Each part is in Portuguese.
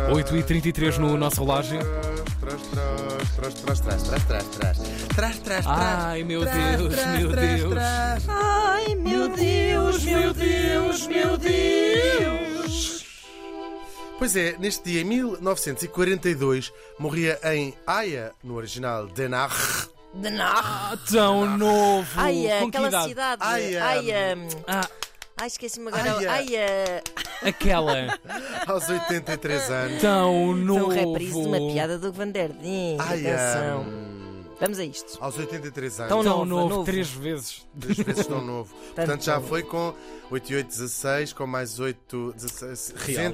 8h33 no nosso relógio. Trás. Ai, meu Deus, meu Deus. Ai, meu Deus, meu Deus, meu Deus. Pois é, neste dia, em 1942, morria em Haia, no original Den Haag. Tão novo. Ai, Com que aquela idade? cidade. Ah, Ai, esqueci-me agora. aquela. Aos 83 anos. Tão Foi novo. um reprise de uma piada do Van Der Ding. Atenção. Vamos a isto. Aos 83 anos. Tão novo. novo, 3 vezes. 3 vezes tão novo. Portanto, já foi com 8 e 8, 16, com mais 8, 16,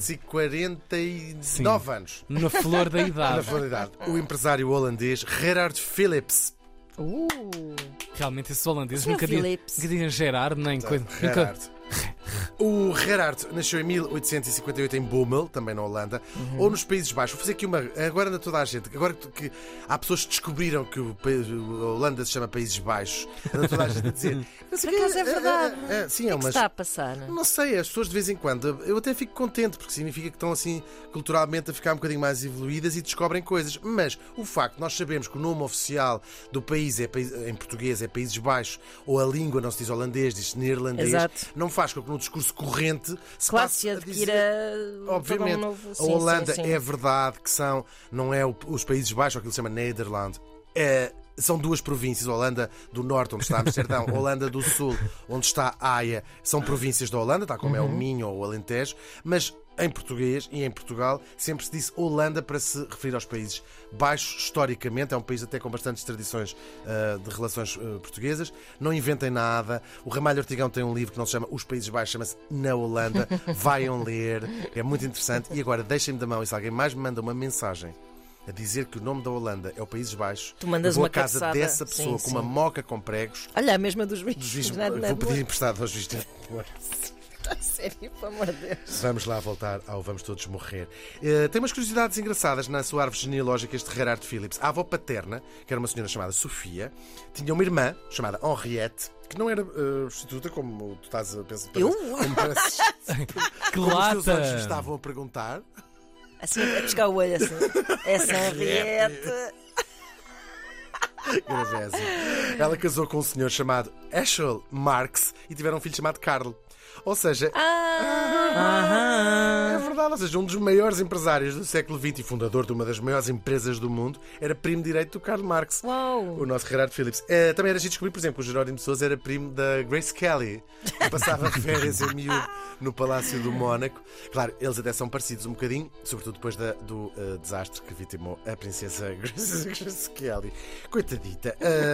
249 anos. Na flor da Na idade. verdade, o empresário holandês Gerard Philips. Realmente esses holandeses Senhor nunca Philips. diziam Gerard, nem coisa. Gerard. O Gerard nasceu em 1858 em Bommel, também na Holanda, ou nos Países Baixos. Vou fazer aqui uma. Agora anda toda a gente. Agora que há pessoas que descobriram que a Holanda se chama Países Baixos, anda toda a gente a dizer. Por acaso é verdade. Sim, O que está a passar? Não sei, as pessoas de vez em quando, eu até fico contente, porque significa que estão assim culturalmente a ficar um bocadinho mais evoluídas e descobrem coisas. Mas o facto de nós sabermos que o nome oficial do país em português é Países Baixos, ou a língua não se diz holandês, diz neerlandês, Exato. não faz com que no discurso corrente se Claro, passe se a adquira dizer. Obviamente, todo um novo... a Holanda sim. é verdade que são, não é os Países Baixos, ou aquilo que se chama Nederland. São duas províncias, a Holanda do Norte, onde está Amsterdão, a Holanda do Sul, onde está Haia, são províncias da Holanda, tal como é o Minho ou o Alentejo, mas em português e em Portugal sempre se disse Holanda para se referir aos Países Baixos. Historicamente, é um país até com bastantes tradições de relações portuguesas. Não inventem nada. O Ramalho Ortigão tem um livro que não se chama Os Países Baixos, chama-se Na Holanda. Vaiam ler, é muito interessante. E agora, deixem-me da mão, e se alguém mais me manda uma mensagem a dizer que o nome da Holanda é o Países Baixos, Tu mandas eu vou uma à casa cabeçada. dessa pessoa Sim, com uma sim. moca com pregos. Olha, a mesma dos Dos bichos. juízes, Não é vou pedir boa. emprestado aos juízes. Sério, pelo amor de Deus. Vamos lá voltar ao Vamos Todos Morrer. Tem umas curiosidades engraçadas na sua árvore genealógica, este Gerard Philips. A avó paterna, que era uma senhora chamada Sofia, tinha uma irmã chamada Henriette, que não era prostituta, como tu estás a pensar. Eu? Como parece- Que como os teus olhos lata. estavam a perguntar. Assim, a pescar o olho assim. Essa Henriette. Gravésio. Ela casou com um senhor chamado Eschol Marx e tiveram um filho chamado Karl. Ou seja, é verdade, ou seja, um dos maiores empresários do século XX e fundador de uma das maiores empresas do mundo era primo direito do Karl Marx. Uau. O nosso Gerard Philips. Também era giro descobrir, por exemplo, que o Jerónimo de Sousa era primo da Grace Kelly, que passava férias em miúdo no Palácio do Mónaco. Claro, eles até são parecidos um bocadinho, sobretudo depois do desastre que vitimou a princesa Grace Kelly. Coitadita.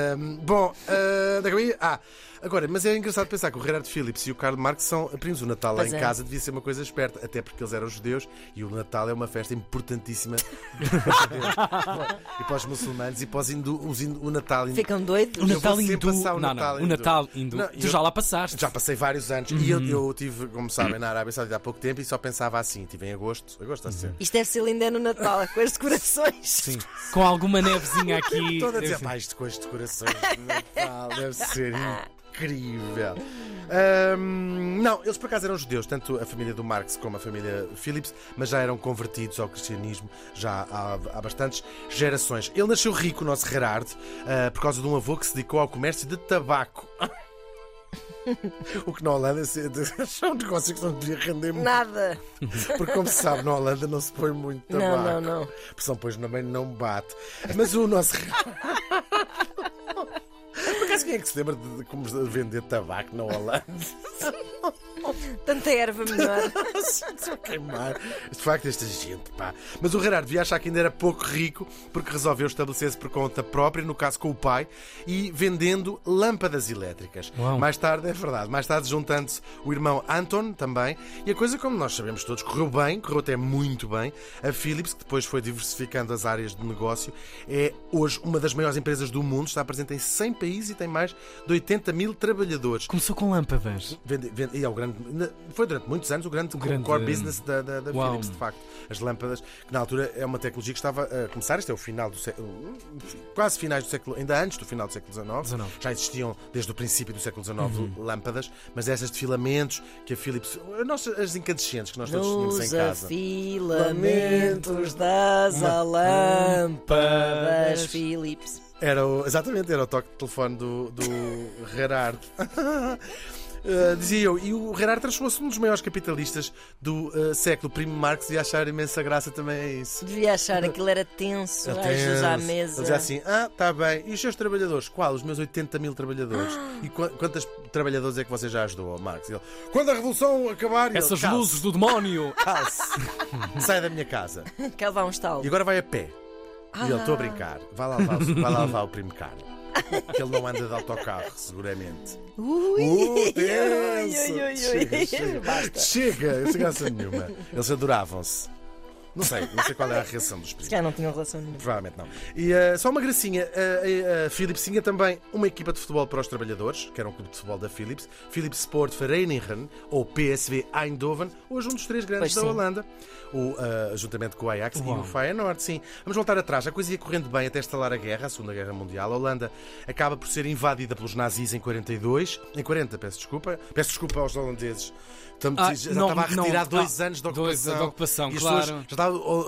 Agora, mas é engraçado pensar que o Gerard Philips e o Karl Marx são primos. O Natal lá Pois em é. casa devia ser uma coisa esperta, até porque eles eram judeus e o Natal é uma festa importantíssima e para os muçulmanos e para os o Natal hindu. Ficam doidos. O Eu Natal vou sempre hindu. passar o Não, Natal não. O hindu. Natal hindu. Não, Tu já lá passaste. Já passei vários anos e eu tive, como sabem, na Arábia Saudita há pouco tempo e só pensava assim. Estive em agosto a ser. Isto deve ser lindo é no Natal, com as decorações. Sim. Com alguma nevezinha aqui. Toda a Deve dizer, ser. mais de coisas de corações de Natal, deve ser incrível. Não, eles por acaso eram judeus, tanto a família do Marx como a família Philips, mas já eram convertidos ao cristianismo já há bastantes gerações. Ele nasceu rico, o nosso Gerard, por causa de um avô que se dedicou ao comércio de tabaco. O que na Holanda é um negócio que não devia render muito. Nada. Porque, como se sabe, na Holanda não se põe muito tabaco. Não. A pressão, pois, também não bate. Mas o nosso. Por acaso, quem é que se lembra de como vender tabaco na Holanda? Tanta erva melhor. Só queimar. De facto, esta gente, pá. Mas o Gerard devia achar que ainda era pouco rico porque resolveu estabelecer-se por conta própria, no caso com o pai, e vendendo lâmpadas elétricas. Uau. Mais tarde, é verdade, mais tarde juntando-se o irmão Anton também. E a coisa, como nós sabemos todos, correu bem, correu até muito bem. A Philips, que depois foi diversificando as áreas de negócio, é hoje uma das maiores empresas do mundo, está presente em 100 países e tem mais de 80 mil trabalhadores. Começou com lâmpadas. E é o grande Foi durante muitos anos o grande core business da Philips, de facto. As lâmpadas, que na altura é uma tecnologia que estava a começar, este é o final do século, quase finais do século, ainda antes do final do século XIX. Já existiam desde o princípio do século XIX lâmpadas, mas essas de filamentos que a Philips, as incandescentes que nós todos tínhamos em casa. Filamentos das lâmpadas Philips. Exatamente, era o toque de telefone do Gerard. Dizia eu, e o Gerard transformou-se num dos maiores capitalistas do século. O primo Marx devia achar imensa graça também a isso. Devia achar aquilo era tenso, às vezes à mesa. Ele dizia assim: está bem, e os seus trabalhadores? Qual? Os meus 80 mil trabalhadores. E quantos trabalhadores é que você já ajudou, Marx? Ele: quando a revolução acabar... Essas luzes do demónio! Calce! Sai da minha casa. Cá vai um estalo. E agora vai a pé. E ele: estou a brincar. Vai lá levar o primo Carlos. Que ele não anda de autocarro, seguramente. Chega, sem graça nenhuma. Eles adoravam-se. Não sei qual era a reação dos primos. Se calhar não tinham relação nenhuma. Provavelmente não. E só uma gracinha, a Philips tinha também uma equipa de futebol para os trabalhadores, que era um clube de futebol da Philips, Philips Sport Vereniging, ou PSV Eindhoven, hoje um dos 3 grandes da Holanda, juntamente com o Ajax e o Feyenoord. Sim. Vamos voltar atrás, a coisa ia correndo bem até estalar a guerra, a Segunda Guerra Mundial. A Holanda acaba por ser invadida pelos nazis em 40, peço desculpa aos holandeses. Já estava a retirar 2 anos de ocupação. E claro. Já estava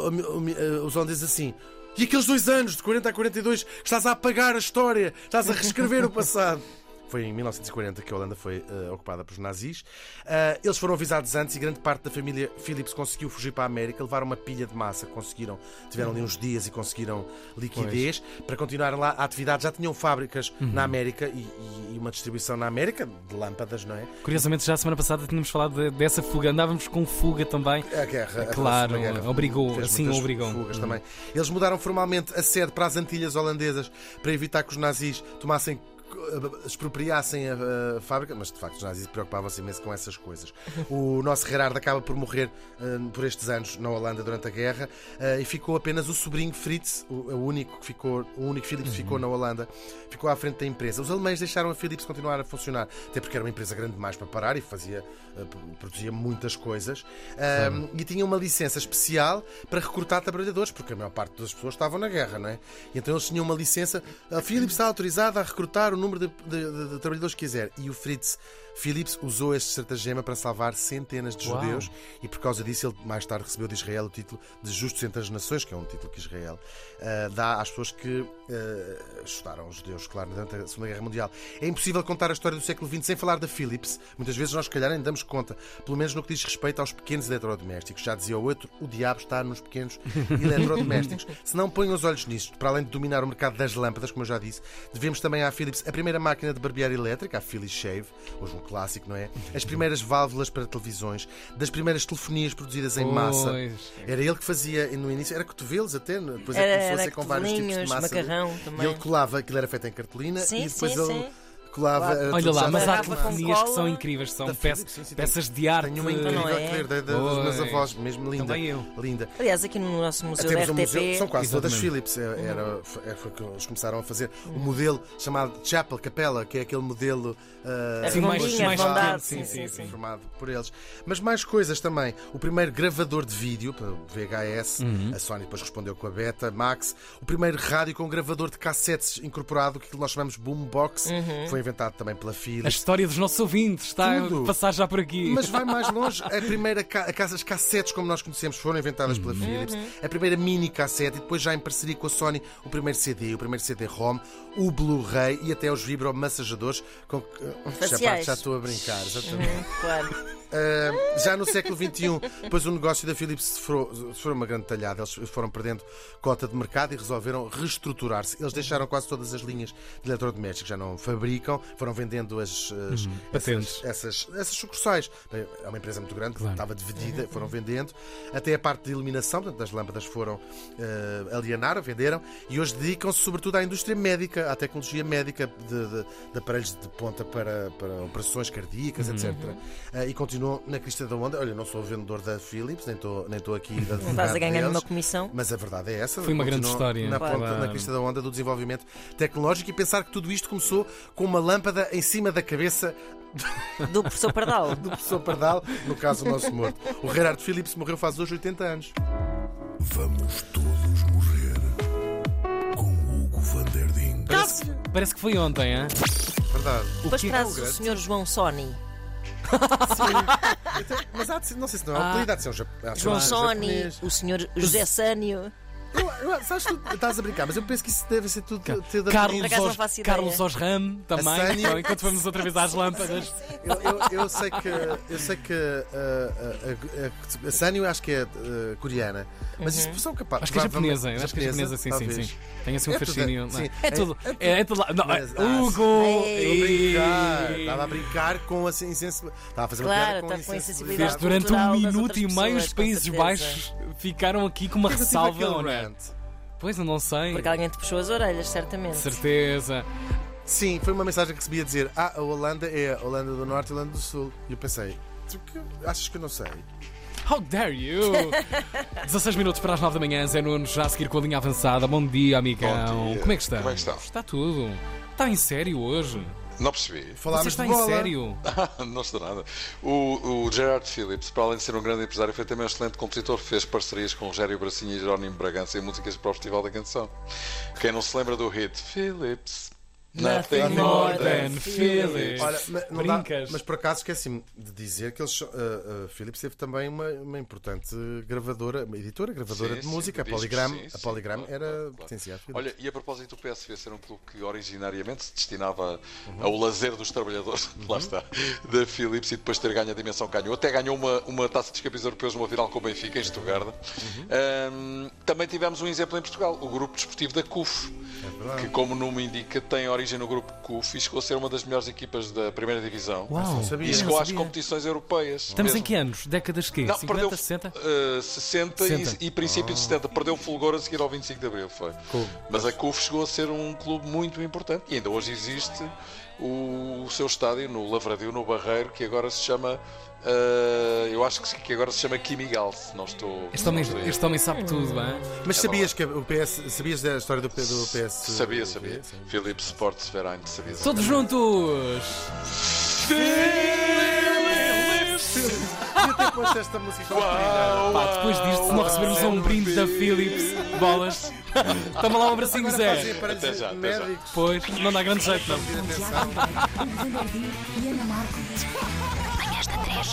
os holandeses assim: e aqueles 2 anos, de 40 a 42, que estás a apagar a história, estás a reescrever o passado. Foi em 1940 que a Holanda foi ocupada pelos nazis. Eles foram avisados antes e grande parte da família Philips conseguiu fugir para a América. Levaram uma pilha de massa, tiveram ali uns dias e conseguiram liquidez para continuarem lá a atividade. Já tinham fábricas na América e uma distribuição na América de lâmpadas, não é? Curiosamente, já a semana passada tínhamos falado dessa fuga. Andávamos com fuga também. A guerra. Claro, obrigou. Fugas também. Eles mudaram formalmente a sede para as Antilhas holandesas para evitar que os nazis expropriassem a fábrica, mas de facto os nazis preocupavam-se imenso com essas coisas. O nosso Gerard acaba por morrer por estes anos na Holanda durante a guerra e ficou apenas o sobrinho Fritz, o único Philips que ficou na Holanda, ficou à frente da empresa. Os alemães deixaram a Philips continuar a funcionar, até porque era uma empresa grande demais para parar e produzia muitas coisas e tinha uma licença especial para recrutar trabalhadores, porque a maior parte das pessoas estavam na guerra, não é? E então eles tinham uma licença. A Philips está autorizada a recrutar o número de trabalhadores que quiser. E o Fritz Philips usou este estratagema para salvar centenas de judeus e por causa disso ele mais tarde recebeu de Israel o título de Justos entre as Nações, que é um título que Israel dá às pessoas que ajudaram os judeus, claro, durante a Segunda Guerra Mundial. É impossível contar a história do século XX sem falar da Philips. Muitas vezes nós, se calhar, nem damos conta, pelo menos no que diz respeito aos pequenos eletrodomésticos. Já dizia o outro, o diabo está nos pequenos eletrodomésticos. Se não ponham os olhos nisto, para além de dominar o mercado das lâmpadas, como eu já disse, devemos também à Philips a primeira máquina de barbear elétrica, a Philips Shave, hoje um clássico, não é? As primeiras válvulas para televisões, das primeiras telefonias produzidas em massa. Era ele que fazia, no início, era cotovelos até, depois começou a ser com vários tipos de massa. Macarrão também. E ele colava, aquilo era feito em cartolina e depois ele colava. Olha lá, mas há telefonias que são incríveis, são peças de arte. Tenho uma incrível que ver dos meus avós, mesmo linda. Também eu. Linda. Aliás, aqui no nosso museu da RTP são quase todas Philips. Foi que eles começaram a fazer um modelo chamado Chapel, Capella, que é aquele modelo formado por eles. Mas mais coisas também. O primeiro gravador de vídeo, VHS, a Sony depois respondeu com a Beta, Max. O primeiro rádio com gravador de cassetes incorporado, que nós chamamos boombox, foi inventado também pela Philips. A história dos nossos ouvintes está a passar já por aqui. Mas vai mais longe. A primeira as cassetes, como nós conhecemos, foram inventadas pela Philips. A primeira mini cassete e depois já em parceria com a Sony o primeiro CD, o primeiro CD-ROM, o Blu-ray e até os vibromassajadores com já estou a brincar. Claro. Já no século XXI, depois o negócio da Philips sofreu uma grande talhada. Eles foram perdendo cota de mercado e resolveram reestruturar-se. Eles deixaram quase todas as linhas de eletrodomésticos, já não fabricam, foram vendendo essas sucursais. É uma empresa muito grande, estava dividida, foram vendendo. Até a parte de iluminação, portanto, das lâmpadas foram alienaram, venderam e hoje dedicam-se sobretudo à indústria médica, à tecnologia médica de aparelhos de ponta para operações cardíacas, etc. E continuam na crista da onda. Olha, não sou vendedor da Philips, nem estou aqui a Não estás a ganhar nenhuma comissão. Mas a verdade é essa. Foi uma grande história. Na ponta, na crista da onda do desenvolvimento tecnológico, e pensar que tudo isto começou com uma lâmpada em cima da cabeça do professor Pardal. do professor Pardal, no caso o nosso morto. O Gerard Philips morreu faz hoje 80 anos. Vamos todos morrer com Hugo van der Ding. Parece que foi ontem, hein? Verdade. Depois trazes o Sr. João Sony. Mas não sei se não é o apelido, há de ser João Sony, japonês. o Sr. José Sânio. Sabes, tu estás a brincar, mas eu penso que isso deve ser tudo de Carlos, Por acaso não faço ideia. Carlos Osram também, A Sânio. enquanto vamos outra vez às lâmpadas. Eu sei que a Sanyo acho que é coreana, mas isto são capazes. Acho que é japonesa, acho que é japonesa, sim. Tem assim um fascínio. É tudo. É tudo lá. Não, Hugo! Estava a brincar com a insensibilidade. Estava a fazer uma Claro, piada com a está com insensibilidade. Fez durante cultural um das minuto e outras meio pessoas, os com Países certeza. Baixos ficaram aqui com uma Porquê que eu tive ressalva. aquele Ou não? rant? Pois, eu não sei. Porque alguém te puxou as orelhas, certamente. Certeza. Sim, foi uma mensagem que se via dizer: a Holanda é a Holanda do Norte e a Holanda do Sul. E eu pensei: achas que eu não sei? How dare you? 16 minutos para as 9 da manhã, Zé Nunes, já a seguir com a linha avançada. Bom dia, amigão. Bom dia. Como é que está? Como é que está? Está tudo. Está em sério hoje? Não percebi. Você Falámos está de em bola. sério? Não estou nada. O Gerard Philips, para além de ser um grande empresário, foi também um excelente compositor. Fez parcerias com Rogério Bracinha e Jerónimo Bragança em músicas para o Festival da Canção. Quem não se lembra do hit Philips? Nothing more than Philips. Olha, não Brincas. mas por acaso esqueci-me de dizer que eles, Philips teve também uma importante gravadora, uma editora, gravadora Sim, de sim, música. de A Polygram, discos, sim, a Polygram claro, era claro. pertencia a Philips. Olha, e a propósito do PSV ser um clube que originariamente se destinava ao lazer dos trabalhadores, lá está, da Philips, e depois ter ganho a dimensão que ganhou. Até ganhou uma taça de escapes europeus numa final com o Benfica, em Stuttgart. Também tivemos um exemplo em Portugal, o grupo desportivo da CUF, que, como o nome indica, tem origem no grupo CUF e chegou a ser uma das melhores equipas da primeira divisão. Uau, não sabia. E eu chegou não às sabia. competições europeias. Estamos mesmo. em que anos? Décadas quê? Não, 50, perdeu 60? 60 60. e princípio de 70. Perdeu o fulgor a seguir ao 25 de Abril. Foi. Mas a CUF chegou a ser um clube muito importante e ainda hoje existe o seu estádio no Lavradio, no Barreiro, que agora se chama. Eu acho que agora se chama Kimigal, se não estou. Este homem sabe tudo, hein? Mas sabias que o PS, sabias da história do PS? Sabia. Philips Sports Verein, sabia. Todos juntos! Devia ter posto esta música com a Pá, depois disto, se não recebermos um brinde da Philips, bolas. Toma lá um abracinho, Zé. Até já. médicos. Pois, não dá grande jeito, não. Hugo van der Ding e Ana Marco. Manhãs da 3.